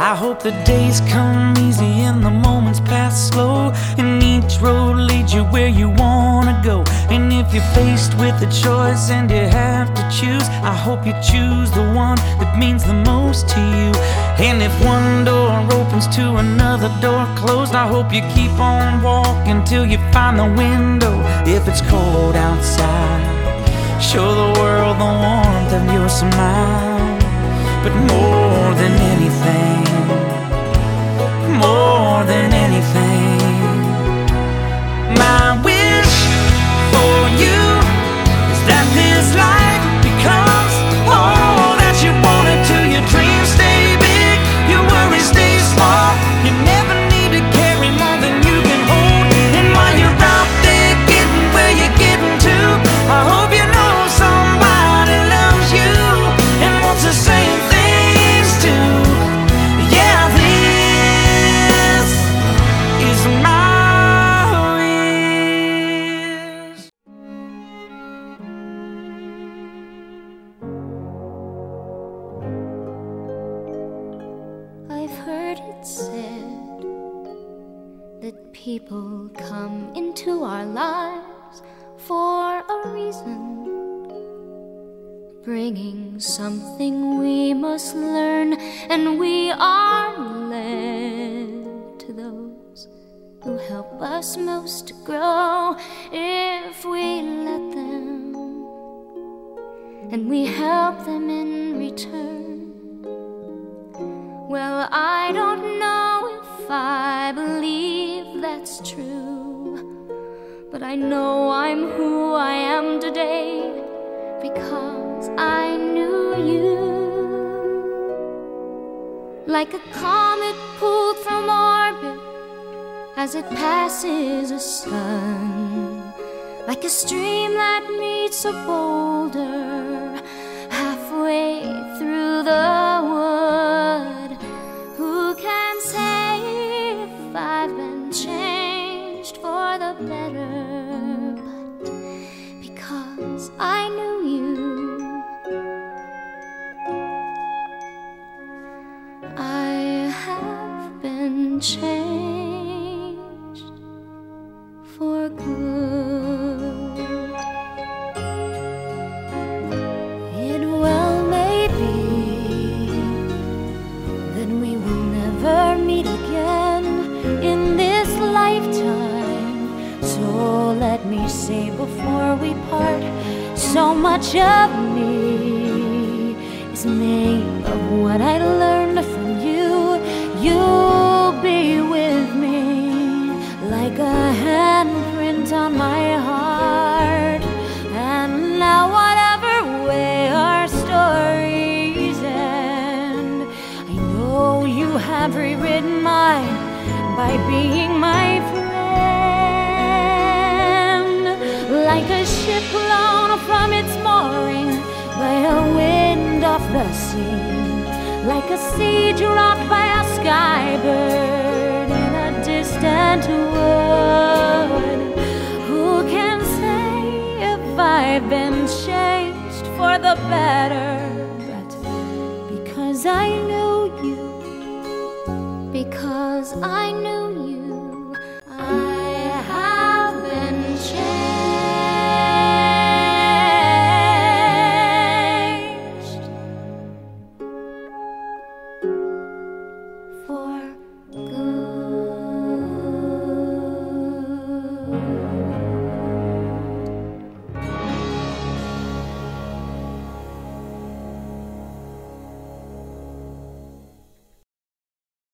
I hope the days come easy and the moments pass slow, and each road leads you where you wanna go. And if you're faced with a choice and you have to choose, I hope you choose the one that means the most to you. And if one door opens to another door closed, I hope you keep on walking till you find the window. If it's cold outside, show the world the warmth of your smile. But more than anything, more than anything, my wish for you is that this life becomes all that you want it to. Your dreams stay big, your worries stay small. You never need to carry more than you can hold. And while you're out there getting where you're getting to, I hope you know somebody loves you and wants the same things too. Yeah, this is my wish. I've heard it said that people come into our lives for a reason, bringing something we must learn, and we are led to those who help us most to grow if we let them, and we help them in return. Well, I don't know if I believe that's true, but I know I'm who I am today because I knew you. Like a comet pulled from orbit as it passes a sun, like a stream that meets a boulder halfway through the wood. Who can say if I've been changed for the better? But because I knew you, I have been changed for good. It well may be that we will never meet again in this lifetime, so let me say before we part, so much of me is made of what I learned from you. You'll be with me like a handprint on my heart. And now whatever way our stories end, I know you have rewritten mine by being my friend. Like a ship blown from its mooring by a wind off the sea, like a seed dropped by a skybird in a distant wood. Who can say if I've been changed for the better? But because I knew you, because I knew